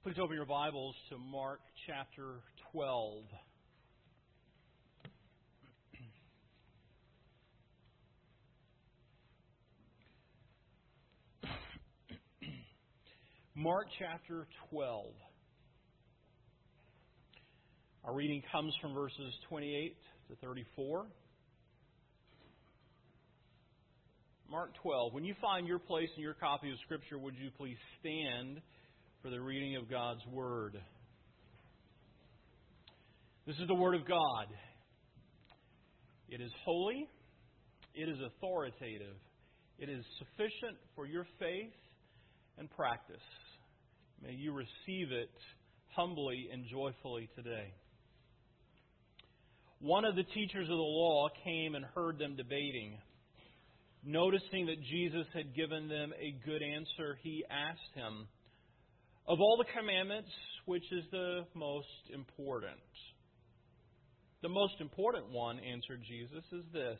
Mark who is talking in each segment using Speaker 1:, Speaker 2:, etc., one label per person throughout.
Speaker 1: Please open your Bibles to Mark chapter 12. Mark chapter 12. Our reading comes from verses 28 to 34. Mark 12. When you find your place in your copy of Scripture, would you please stand for the reading of God's Word? This is the Word of God. It is holy. It is authoritative. It is sufficient for your faith and practice. May you receive it humbly and joyfully today. One of the teachers of the law came and heard them debating. Noticing that Jesus had given them a good answer, he asked him, "Of all the commandments, which is the most important?" "The most important one," answered Jesus, "is this.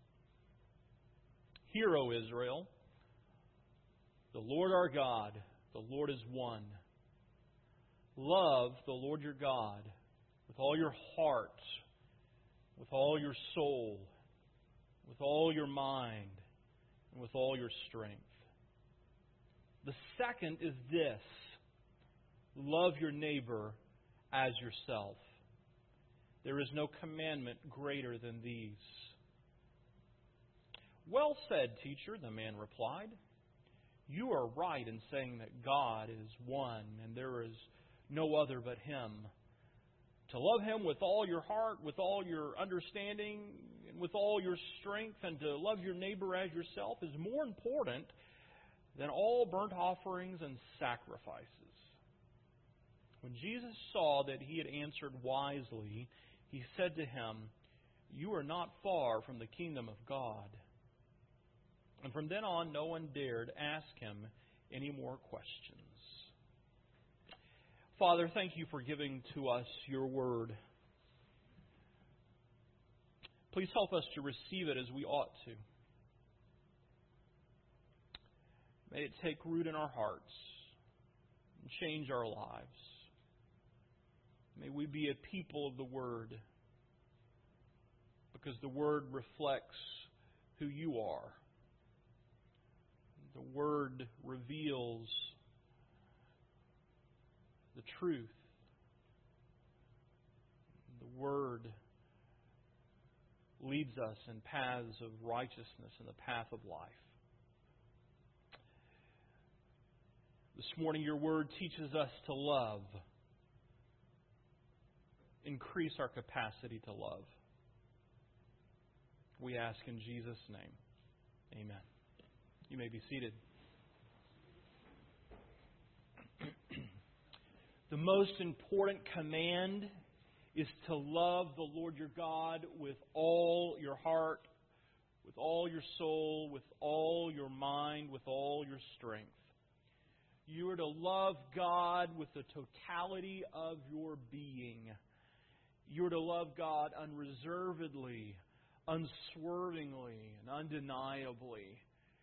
Speaker 1: Hear, O Israel, the Lord our God, the Lord is one. Love the Lord your God with all your heart, with all your soul, with all your mind, and with all your strength. The second is this. Love your neighbor as yourself. There is no commandment greater than these." "Well said, teacher," the man replied. "You are right in saying that God is one and there is no other but Him. To love Him with all your heart, with all your understanding, and with all your strength, and to love your neighbor as yourself is more important than all burnt offerings and sacrifices." When Jesus saw that he had answered wisely, he said to him, "You are not far from the kingdom of God." And from then on, no one dared ask him any more questions. Father, thank you for giving to us your word. Please help us to receive it as we ought to. May it take root in our hearts and change our lives. May we be a people of the Word, because the Word reflects who you are. The Word reveals the truth. The Word leads us in paths of righteousness and the path of life. This morning, your Word teaches us to love. Increase our capacity to love. We ask in Jesus' name. Amen. You may be seated. The most important command is to love the Lord your God with all your heart, with all your soul, with all your mind, with all your strength. You are to love God with the totality of your being. You are to love God unreservedly, unswervingly, and undeniably.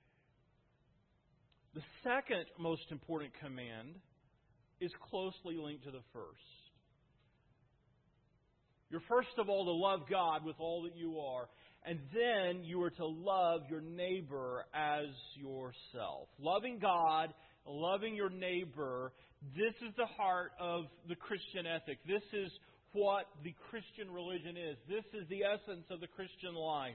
Speaker 1: The second most important command is closely linked to the first. You're first of all to love God with all that you are, and then you are to love your neighbor as yourself. Loving God, loving your neighbor, this is the heart of the Christian ethic. This is what the Christian religion is. This is the essence of the Christian life.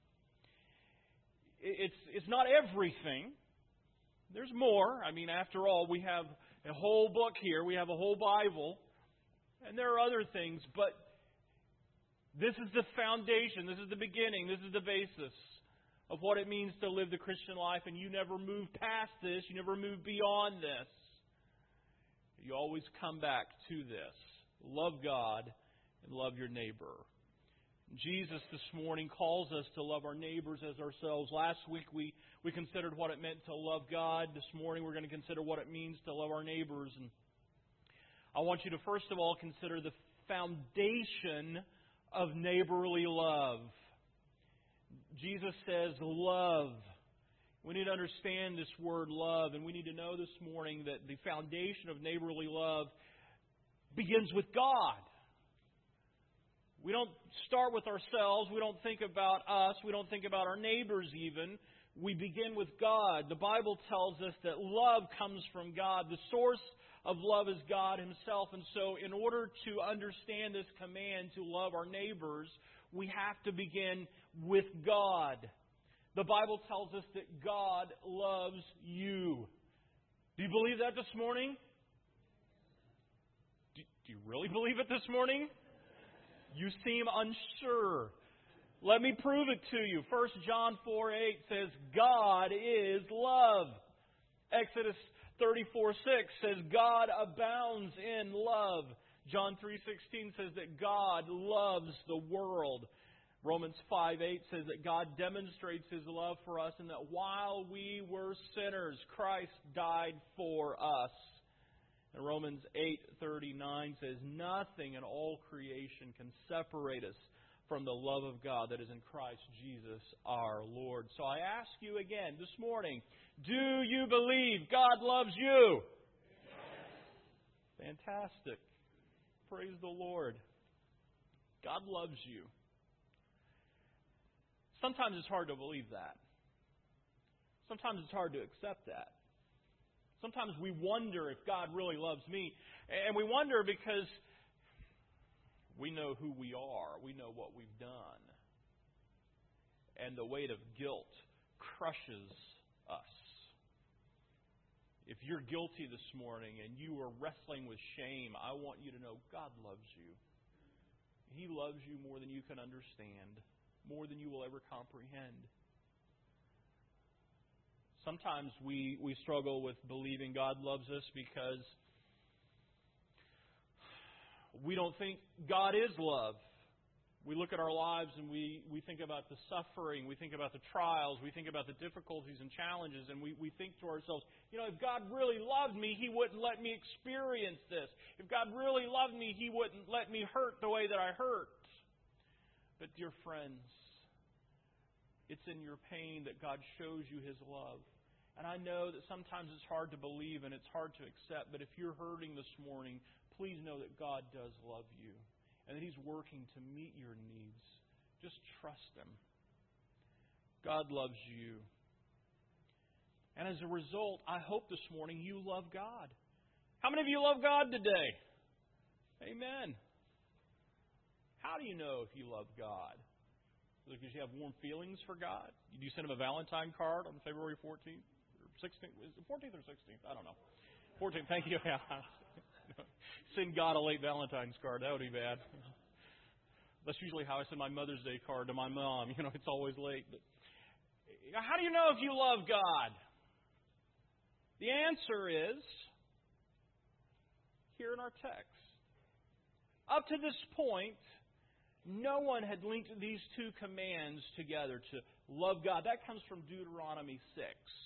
Speaker 1: It's not everything. There's more. I mean, after all, we have a whole book here. We have a whole Bible. And there are other things. But this is the foundation. This is the beginning. This is the basis of what it means to live the Christian life. And you never move past this. You never move beyond this. You always come back to this. Love God and love your neighbor. Jesus this morning calls us to love our neighbors as ourselves. Last week we considered what it meant to love God. This morning we're going to consider what it means to love our neighbors. And I want you to first of all consider the foundation of neighborly love. Jesus says love. We need to understand this word love, and we need to know this morning that the foundation of neighborly love begins with God. We don't start with ourselves. We don't think about us. We don't think about our neighbors even. We begin with God. The Bible tells us that love comes from God. The source of love is God Himself. And so in order to understand this command to love our neighbors, we have to begin with God. The Bible tells us that God loves you. Do you believe that this morning? Do you really believe it this morning? You seem unsure. Let me prove it to you. 1 John 4:8 says, God is love. Exodus 34:6 says, God abounds in love. John 3:16 says that God loves the world. Romans 5:8 says that God demonstrates His love for us and that while we were sinners, Christ died for us. And Romans 8:39 says, nothing in all creation can separate us from the love of God that is in Christ Jesus our Lord. So I ask you again this morning, do you believe God loves you? Yes. Fantastic. Praise the Lord. God loves you. Sometimes it's hard to believe that. Sometimes it's hard to accept that. Sometimes we wonder if God really loves me. And we wonder because we know who we are. We know what we've done. And the weight of guilt crushes us. If you're guilty this morning and you are wrestling with shame, I want you to know God loves you. He loves you more than you can understand, more than you will ever comprehend. Sometimes we struggle with believing God loves us because we don't think God is love. We look at our lives and we think about the suffering, we think about the trials, we think about the difficulties and challenges, and we think to ourselves, if God really loved me, He wouldn't let me experience this. If God really loved me, He wouldn't let me hurt the way that I hurt. But dear friends, it's in your pain that God shows you His love. And I know that sometimes it's hard to believe and it's hard to accept, but if you're hurting this morning, please know that God does love you and that He's working to meet your needs. Just trust Him. God loves you. And as a result, I hope this morning you love God. How many of you love God today? Amen. How do you know if you love God? Because you have warm feelings for God? Do you send Him a Valentine card on February 14th? 16th? Is it 14th or 16th? I don't know. 14th, thank you. Send God a late Valentine's card. That would be bad. That's usually how I send my Mother's Day card to my mom. It's always late. But how do you know if you love God? The answer is here in our text. Up to this point, no one had linked these two commands together to love God. That comes from Deuteronomy 6.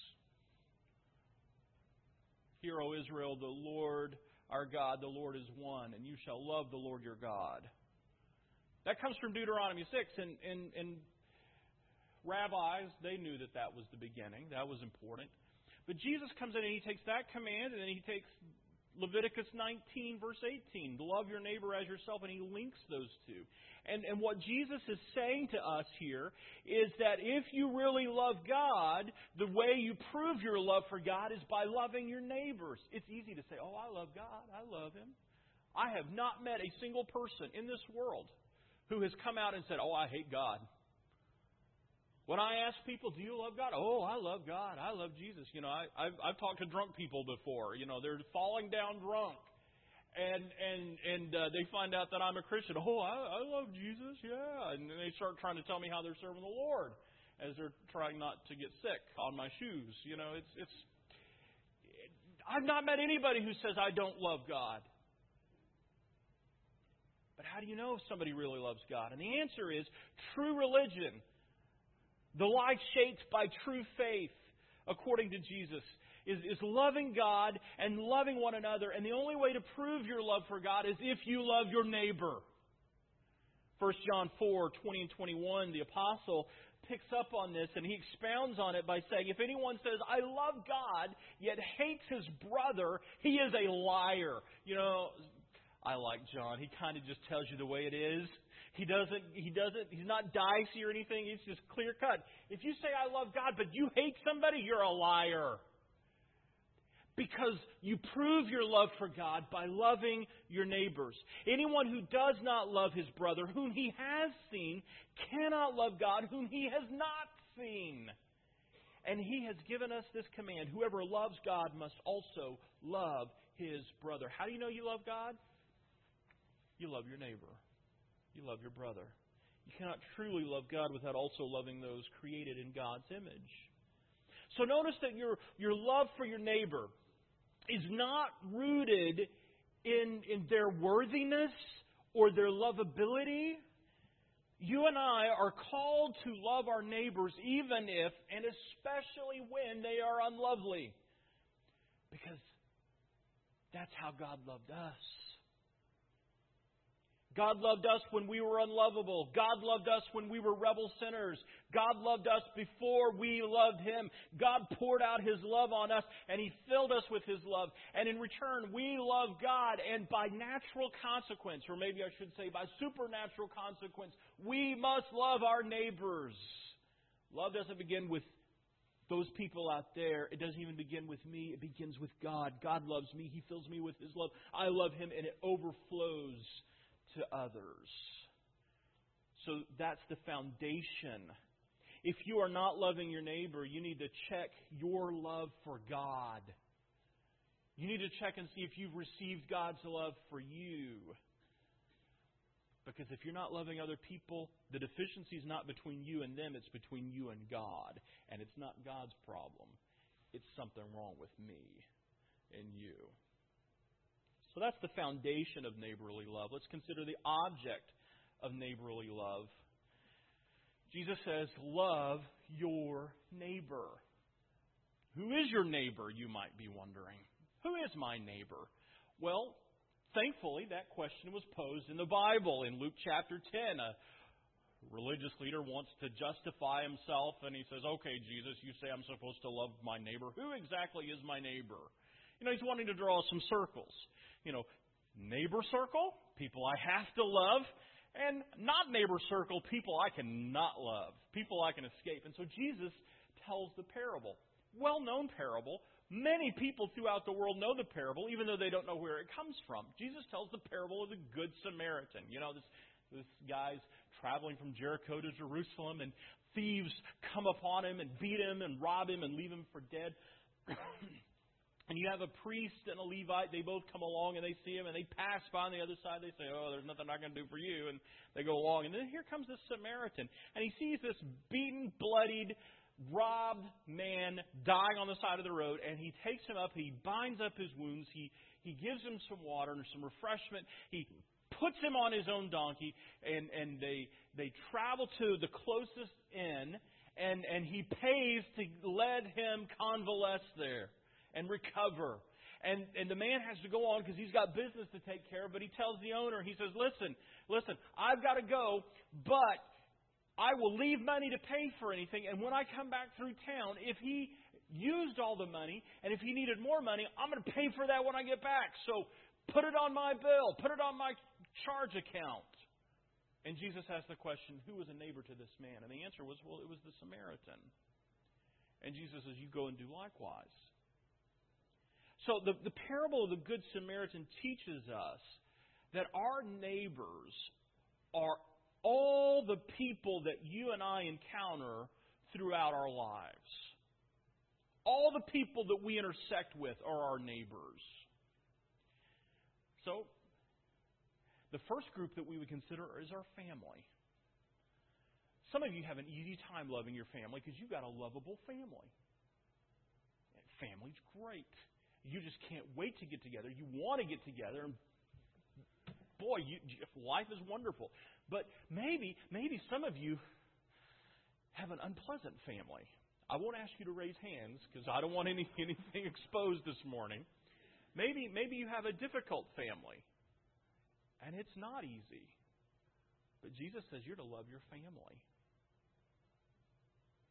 Speaker 1: Hear, O Israel, the Lord our God, the Lord is one, and you shall love the Lord your God. That comes from Deuteronomy 6, and rabbis, they knew that was the beginning. That was important. But Jesus comes in and He takes that command, and then He takes Leviticus 19, verse 18, to love your neighbor as yourself, and He links those two. And what Jesus is saying to us here is that if you really love God, the way you prove your love for God is by loving your neighbors. It's easy to say, oh, I love God, I love Him. I have not met a single person in this world who has come out and said, oh, I hate God. When I ask people, do you love God? Oh, I love God. I love Jesus. I've talked to drunk people before. They're falling down drunk. And they find out that I'm a Christian. Oh, I love Jesus, yeah. And they start trying to tell me how they're serving the Lord as they're trying not to get sick on my shoes. I've not met anybody who says I don't love God. But how do you know if somebody really loves God? And the answer is true religion. The life shaped by true faith, according to Jesus, is loving God and loving one another. And the only way to prove your love for God is if you love your neighbor. 1 John 4, 20 and 21, the apostle picks up on this and he expounds on it by saying, if anyone says, I love God, yet hates his brother, he is a liar. You know, I like John. He kind of just tells you the way it is. He's not dicey or anything. He's just clear cut. If you say, I love God, but you hate somebody, you're a liar. Because you prove your love for God by loving your neighbors. Anyone who does not love his brother, whom he has seen, cannot love God, whom he has not seen. And he has given us this command: whoever loves God must also love his brother. How do you know you love God? You love your neighbor. You love your brother. You cannot truly love God without also loving those created in God's image. So notice that your love for your neighbor is not rooted in their worthiness or their lovability. You and I are called to love our neighbors even if, and especially when, they are unlovely. Because that's how God loved us. God loved us when we were unlovable. God loved us when we were rebel sinners. God loved us before we loved Him. God poured out His love on us, and He filled us with His love. And in return, we love God. And by natural consequence, or maybe I should say by supernatural consequence, we must love our neighbors. Love doesn't begin with those people out there. It doesn't even begin with me. It begins with God. God loves me. He fills me with His love. I love Him, and it overflows to others. So that's the foundation. If you are not loving your neighbor, you need to check your love for God. You need to check and see if you've received God's love for you. Because if you're not loving other people, the deficiency is not between you and them, it's between you and God. And it's not God's problem. It's something wrong with me and you. So that's the foundation of neighborly love. Let's consider the object of neighborly love. Jesus says, love your neighbor. Who is your neighbor, you might be wondering? Who is my neighbor? Well, thankfully, that question was posed in the Bible. In Luke chapter 10, a religious leader wants to justify himself, and he says, okay, Jesus, you say I'm supposed to love my neighbor. Who exactly is my neighbor? You know, he's wanting to draw some circles. You know, neighbor circle, people I have to love, and not neighbor circle, people I cannot love, people I can escape. And so Jesus tells the parable. Well-known parable. Many people throughout the world know the parable, even though they don't know where it comes from. Jesus tells the parable of the Good Samaritan. You know, this guy's traveling from Jericho to Jerusalem, and thieves come upon him and beat him and rob him and leave him for dead. And you have a priest and a Levite. They both come along and they see him and they pass by on the other side. They say, oh, there's nothing I can do for you. And they go along. And then here comes this Samaritan. And he sees this beaten, bloodied, robbed man dying on the side of the road. And he takes him up. He binds up his wounds. He gives him some water and some refreshment. He puts him on his own donkey. And they travel to the closest inn. And he pays to let him convalesce there and recover. And the man has to go on because he's got business to take care of. But he tells the owner, he says, listen, I've got to go, but I will leave money to pay for anything. And when I come back through town, if he used all the money and if he needed more money, I'm going to pay for that when I get back. So put it on my bill. Put it on my charge account. And Jesus asked the question, who was a neighbor to this man? And the answer was, well, it was the Samaritan. And Jesus says, you go and do likewise. So the parable of the Good Samaritan teaches us that our neighbors are all the people that you and I encounter throughout our lives. All the people that we intersect with are our neighbors. So the first group that we would consider is our family. Some of you have an easy time loving your family because you've got a lovable family. Family's great. You just can't wait to get together. You want to get together. And boy, life is wonderful. But maybe some of you have an unpleasant family. I won't ask you to raise hands because I don't want anything exposed this morning. Maybe you have a difficult family. And it's not easy. But Jesus says you're to love your family.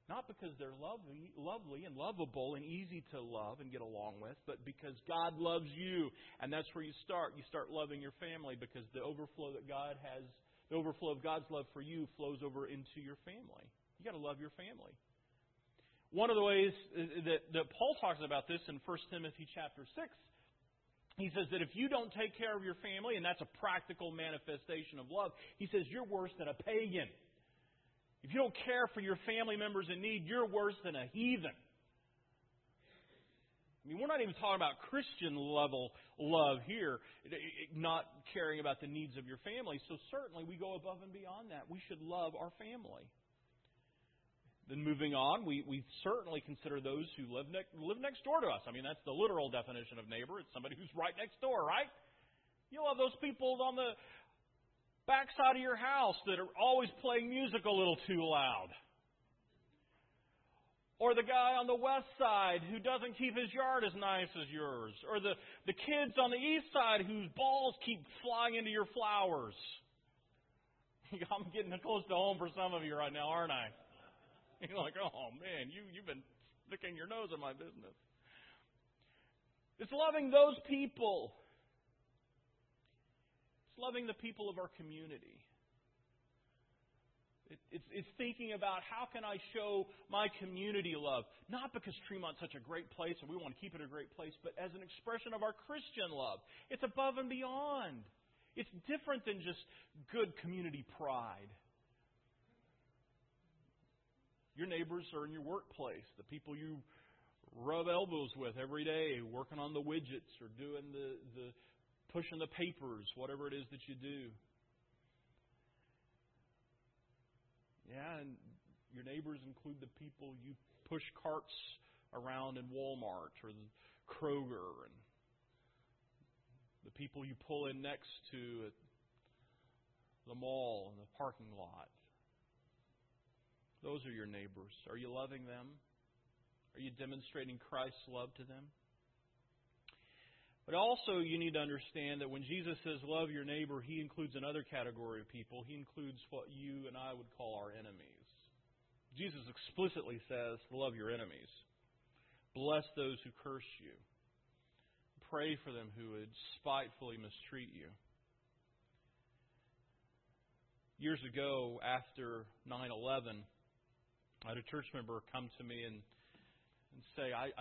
Speaker 1: Not because they're lovely and lovable and easy to love and get along with, but because God loves you. And that's where you start. You start loving your family because the overflow that God has, the overflow of God's love for you flows over into your family. You got to love your family. One of the ways that Paul talks about this in 1 Timothy chapter 6, he says that if you don't take care of your family, and that's a practical manifestation of love, he says you're worse than a pagan. If you don't care for your family members in need, you're worse than a heathen. I mean, we're not even talking about Christian level love here, not caring about the needs of your family. So certainly we go above and beyond that. We should love our family. Then moving on, we certainly consider those who live next door to us. I mean, that's the literal definition of neighbor. It's somebody who's right next door, right? You love those people on the backside of your house that are always playing music a little too loud. Or the guy on the west side who doesn't keep his yard as nice as yours. Or the kids on the east side whose balls keep flying into your flowers. I'm getting close to home for some of you right now, aren't I? You're like, oh man, you've been sticking your nose in my business. It's loving those people. Loving the people of our community. It's thinking about how can I show my community love. Not because Tremont's such a great place and we want to keep it a great place, but as an expression of our Christian love. It's above and beyond. It's different than just good community pride. Your neighbors are in your workplace. The people you rub elbows with every day, working on the widgets or doing the pushing the papers, whatever it is that you do. Yeah, and your neighbors include the people you push carts around in Walmart or the Kroger, and the people you pull in next to at the mall and the parking lot. Those are your neighbors. Are you loving them? Are you demonstrating Christ's love to them? But also you need to understand that when Jesus says love your neighbor, He includes another category of people. He includes what you and I would call our enemies. Jesus explicitly says love your enemies. Bless those who curse you. Pray for them who would spitefully mistreat you. Years ago, after 9/11, I had a church member come to me and say, I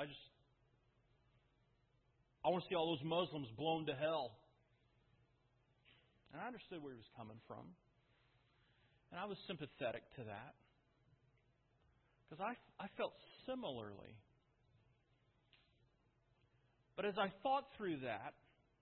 Speaker 1: want to see all those Muslims blown to hell. And I understood where he was coming from. And I was sympathetic to that. Because I felt similarly. But as I thought through that,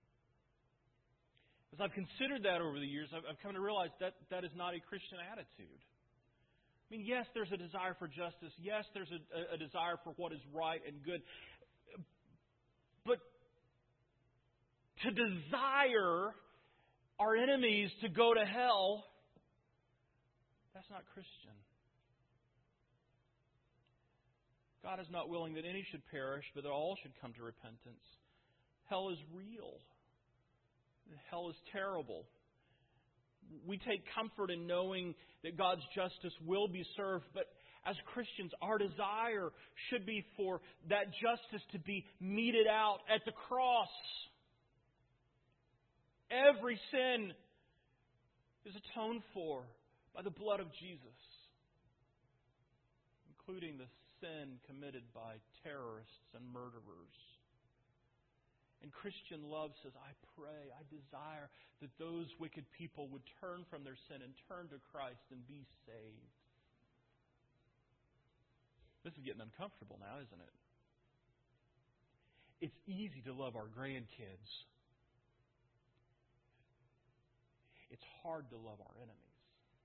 Speaker 1: as I've considered that over the years, I've come to realize that that is not a Christian attitude. I mean, yes, there's a desire for justice. Yes, there's a desire for what is right and good. But to desire our enemies to go to hell, that's not Christian. God is not willing that any should perish, but that all should come to repentance. Hell is real. Hell is terrible. We take comfort in knowing that God's justice will be served, but as Christians, our desire should be for that justice to be meted out at the cross. Every sin is atoned for by the blood of Jesus, including the sin committed by terrorists and murderers. And Christian love says, I pray, I desire that those wicked people would turn from their sin and turn to Christ and be saved. This is getting uncomfortable now, isn't it? It's easy to love our grandkids. It's hard to love our enemies.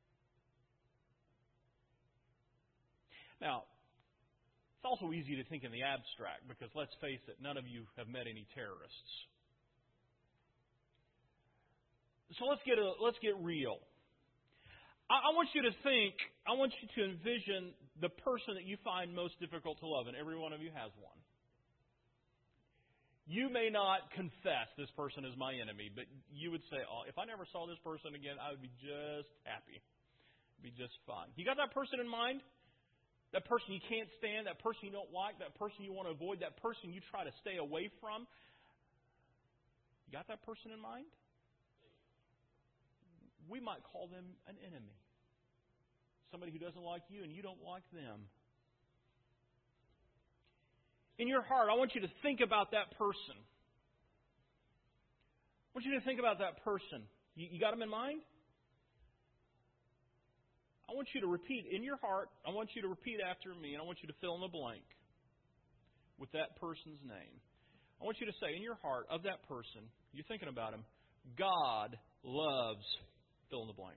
Speaker 1: Now, it's also easy to think in the abstract because, let's face it, none of you have met any terrorists. So let's get real. I want you to think, I want you to envision the person that you find most difficult to love, and every one of you has one. You may not confess this person is my enemy, but you would say, oh, if I never saw this person again, I would be just happy. Be just fine. You got that person in mind? that person you can't stand, that person you don't like, that person you want to avoid, that person you try to stay away from. You got that person in mind? We might call them an enemy. Somebody who doesn't like you and you don't like them. In your heart, I want you to think about that person. I want you to think about that person. You got them in mind? I want you to repeat in your heart, I want you to repeat after me, and I want you to fill in the blank with that person's name. I want you to say in your heart of that person, you're thinking about him, God loves fill in the blank.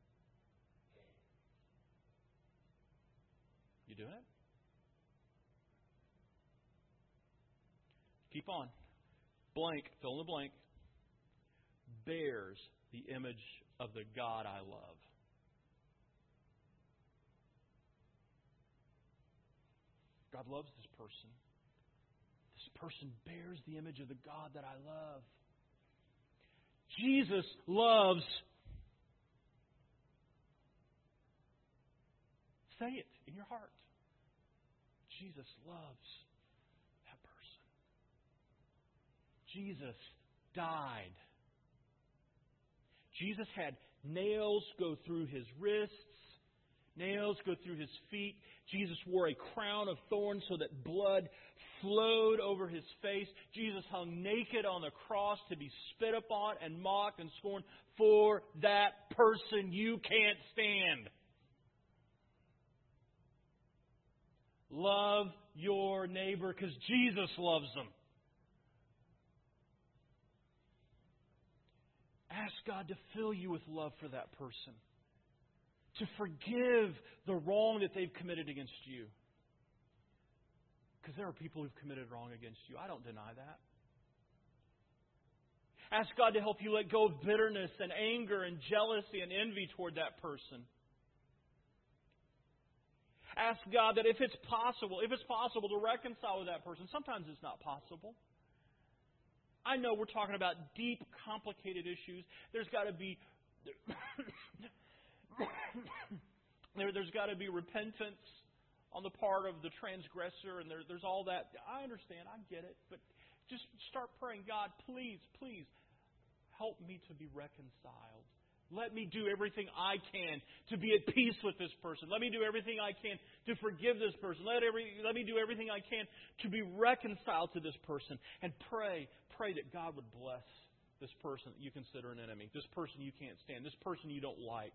Speaker 1: You doing it? Keep on. Blank, fill in the blank, bears the image of the God I love. God loves this person. This person bears the image of the God that I love. Jesus loves. Say it in your heart. Jesus loves that person. Jesus died. Jesus had nails go through His wrists, nails go through His feet. Jesus wore a crown of thorns so that blood flowed over His face. Jesus hung naked on the cross to be spit upon and mocked and scorned for that person you can't stand. Love your neighbor because Jesus loves them. Ask God to fill you with love for that person. To forgive the wrong that they've committed against you. Because there are people who've committed wrong against you. I don't deny that. Ask God to help you let go of bitterness and anger and jealousy and envy toward that person. Ask God that if it's possible to reconcile with that person. Sometimes it's not possible. I know we're talking about deep, complicated issues. There's got to be there's got to be repentance on the part of the transgressor, and there's all that. I understand. I get it. But just start praying, God, please, please help me to be reconciled. Let me do everything I can to be at peace with this person. Let me do everything I can to forgive this person. Let me do everything I can to be reconciled to this person. And pray that God would bless this person that you consider an enemy, this person you can't stand, this person you don't like.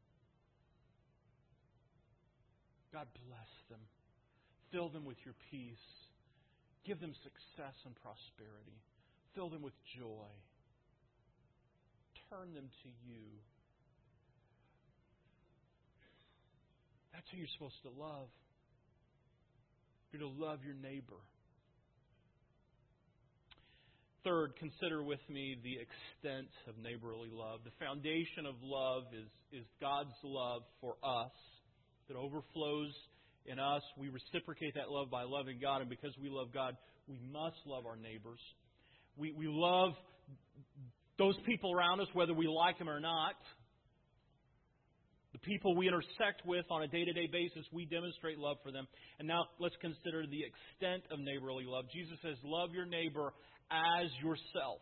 Speaker 1: God bless them. Fill them with your peace. Give them success and prosperity. Fill them with joy. Turn them to you. That's who you're supposed to love. You're to love your neighbor. Third, consider with me the extent of neighborly love. The foundation of love is God's love for us that overflows in us. We reciprocate that love by loving God, and because we love God, we must love our neighbors. We love those people around us, whether we like them or not. The people we intersect with on a day-to-day basis, we demonstrate love for them. And now let's consider the extent of neighborly love. Jesus says, love your neighbor as yourself.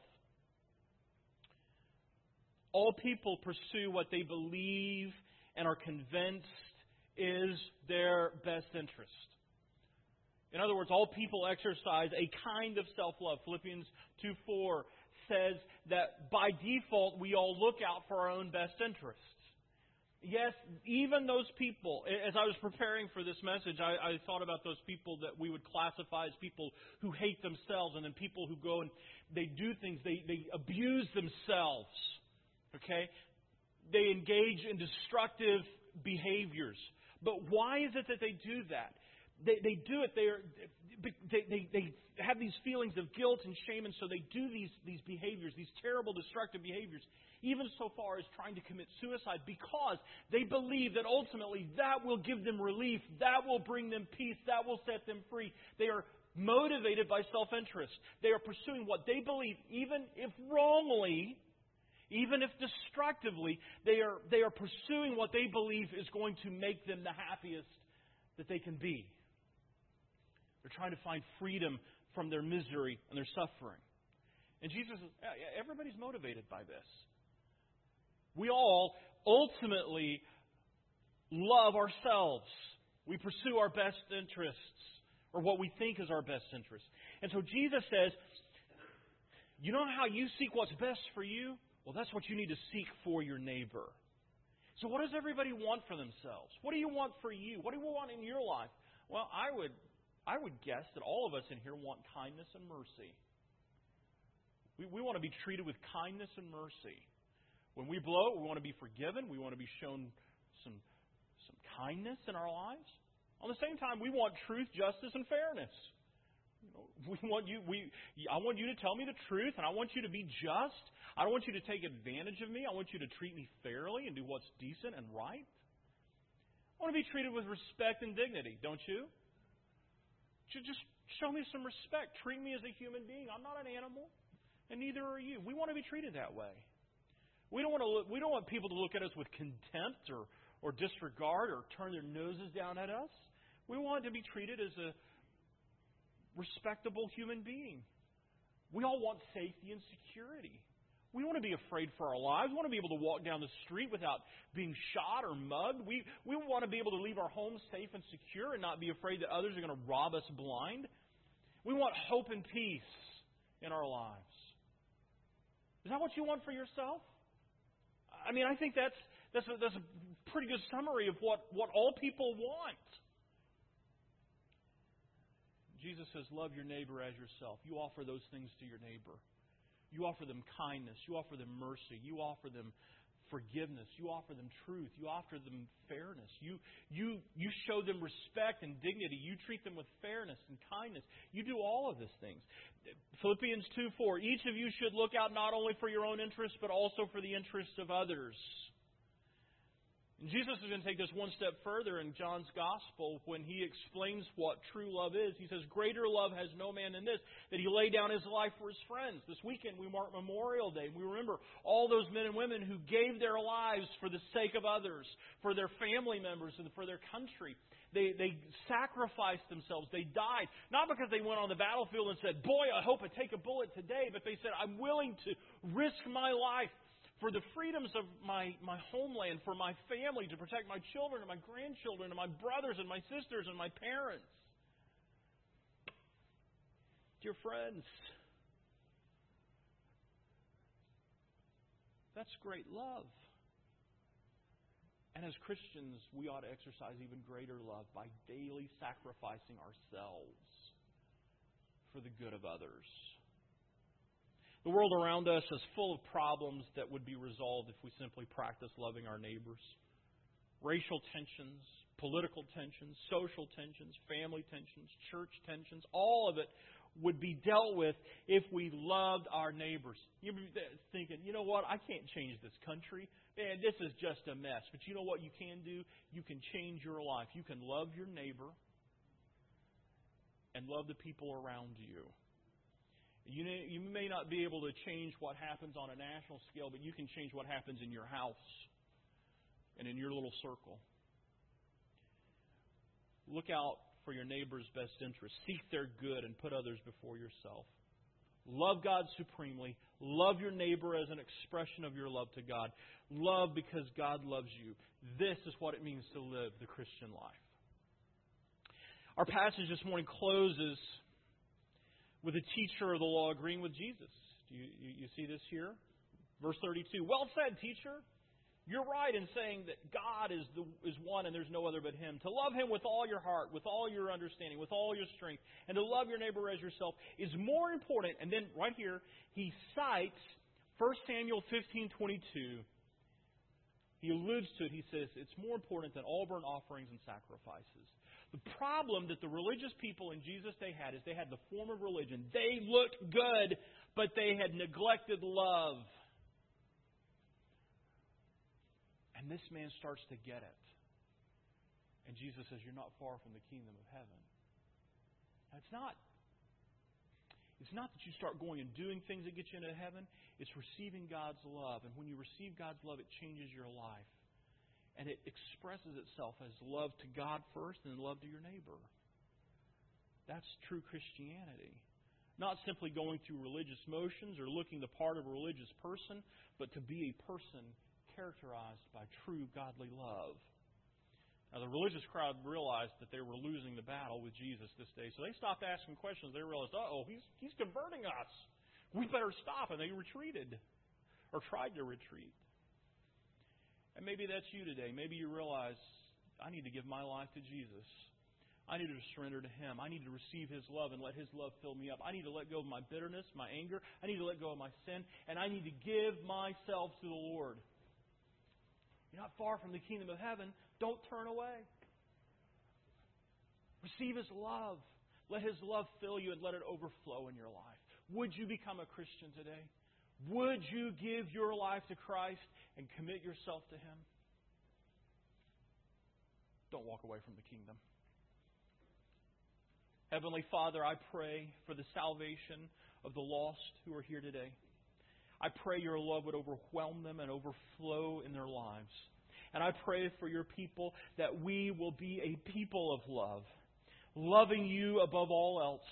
Speaker 1: All people pursue what they believe and are convinced is their best interest. In other words, all people exercise a kind of self-love. Philippians 2:4 says that by default we all look out for our own best interests. Yes, even those people, as I was preparing for this message, I thought about those people that we would classify as people who hate themselves, and then people who go and they do things, they abuse themselves. Okay? They engage in destructive behaviors. But why is it that they do that? They do it. They have these feelings of guilt and shame, and so they do these behaviors, these terrible, destructive behaviors, even so far as trying to commit suicide, because they believe that ultimately that will give them relief, that will bring them peace, that will set them free. They are motivated by self-interest. They are pursuing what they believe, even if wrongly, even if destructively, they are pursuing what they believe is going to make them the happiest that they can be. They're trying to find freedom from their misery and their suffering. And Jesus says, everybody's motivated by this. We all ultimately love ourselves. We pursue our best interests, or what we think is our best interest. And so Jesus says, you know how you seek what's best for you? Well, that's what you need to seek for your neighbor. So what does everybody want for themselves? What do you want for you? What do you want in your life? Well, I would guess that all of us in here want kindness and mercy. We want to be treated with kindness and mercy. When we blow it, we want to be forgiven. We want to be shown some kindness in our lives. On the same time, we want truth, justice, and fairness. I want you to tell me the truth, and I want you to be just. I don't want you to take advantage of me. I want you to treat me fairly and do what's decent and right. I want to be treated with respect and dignity, don't you? Just show me some respect. Treat me as a human being. I'm not an animal, and neither are you. We want to be treated that way. We don't want people to look at us with contempt or disregard or turn their noses down at us. We want to be treated as a respectable human being. We all want safety and security. We want to be afraid for our lives. We want to be able to walk down the street without being shot or mugged. We want to be able to leave our homes safe and secure and not be afraid that others are going to rob us blind. We want hope and peace in our lives. Is that what you want for yourself? I mean, I think that's a pretty good summary of what all people want. Jesus says, love your neighbor as yourself. You offer those things to your neighbor. You offer them kindness. You offer them mercy. You offer them forgiveness. You offer them truth. You offer them fairness. You show them respect and dignity. You treat them with fairness and kindness. You do all of these things. Philippians 2:4, each of you should look out not only for your own interests, but also for the interests of others. And Jesus is going to take this one step further in John's Gospel when he explains what true love is. He says, greater love has no man than this, that he laid down his life for his friends. This weekend we mark Memorial Day. We remember all those men and women who gave their lives for the sake of others, for their family members, and for their country. They sacrificed themselves. They died. Not because they went on the battlefield and said, boy, I hope I take a bullet today. But they said, I'm willing to risk my life for the freedoms of my homeland, for my family, to protect my children and my grandchildren and my brothers and my sisters and my parents. Dear friends, that's great love. And as Christians, we ought to exercise even greater love by daily sacrificing ourselves for the good of others. The world around us is full of problems that would be resolved if we simply practice loving our neighbors. Racial tensions, political tensions, social tensions, family tensions, church tensions, all of it would be dealt with if we loved our neighbors. You'd be thinking, you know what, I can't change this country. Man, this is just a mess. But you know what you can do? You can change your life. You can love your neighbor and love the people around you. You may not be able to change what happens on a national scale, but you can change what happens in your house and in your little circle. Look out for your neighbor's best interest. Seek their good and put others before yourself. Love God supremely. Love your neighbor as an expression of your love to God. Love because God loves you. This is what it means to live the Christian life. Our passage this morning closes with a teacher of the law agreeing with Jesus. Do you see this here? Verse 32. Well said, teacher. You're right in saying that God is one and there's no other but Him. To love Him with all your heart, with all your understanding, with all your strength, and to love your neighbor as yourself is more important. And then right here, he cites 1 Samuel 15:22. He alludes to it. He says it's more important than all burnt offerings and sacrifices. The problem that the religious people in Jesus' day had is they had the form of religion. They looked good, but they had neglected love. And this man starts to get it. And Jesus says, you're not far from the kingdom of heaven. Now, it's not that you start going and doing things that get you into heaven. It's receiving God's love. And when you receive God's love, it changes your life. And it expresses itself as love to God first and love to your neighbor. That's true Christianity. Not simply going through religious motions or looking the part of a religious person, but to be a person characterized by true godly love. Now, the religious crowd realized that they were losing the battle with Jesus this day, so they stopped asking questions. They realized, he's converting us. We better stop. And they retreated, or tried to retreat. And maybe that's you today. Maybe you realize, I need to give my life to Jesus. I need to surrender to Him. I need to receive His love and let His love fill me up. I need to let go of my bitterness, my anger. I need to let go of my sin. And I need to give myself to the Lord. You're not far from the kingdom of heaven. Don't turn away. Receive His love. Let His love fill you and let it overflow in your life. Would you become a Christian today? Would you give your life to Christ and commit yourself to Him? Don't walk away from the kingdom. Heavenly Father, I pray for the salvation of the lost who are here today. I pray your love would overwhelm them and overflow in their lives. And I pray for your people that we will be a people of love, loving you above all else,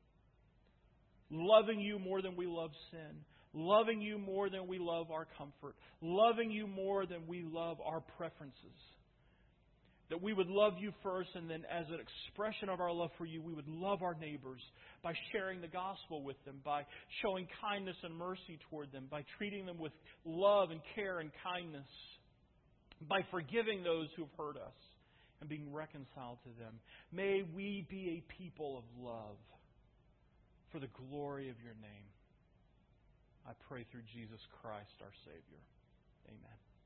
Speaker 1: loving you more than we love sin, loving you more than we love our comfort, loving you more than we love our preferences. That we would love you first, and then as an expression of our love for you, we would love our neighbors by sharing the gospel with them, by showing kindness and mercy toward them, by treating them with love and care and kindness, by forgiving those who have hurt us and being reconciled to them. May we be a people of love for the glory of your name. I pray through Jesus Christ, our Savior. Amen.